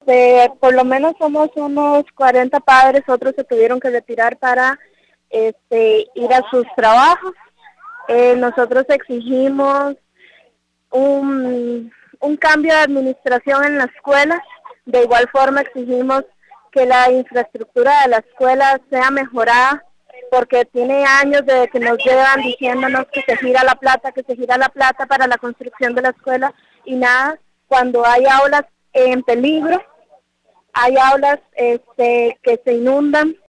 Por lo menos somos unos 40 padres, otros se tuvieron que retirar para ir a sus trabajos. Nosotros exigimos un cambio de administración en la escuela. De igual forma exigimos que la infraestructura de la escuela sea mejorada, porque tiene años desde que nos llevan diciéndonos que se gira la plata para la construcción de la escuela y nada. Cuando hay aulas en peligro, hay aulas que se inundan,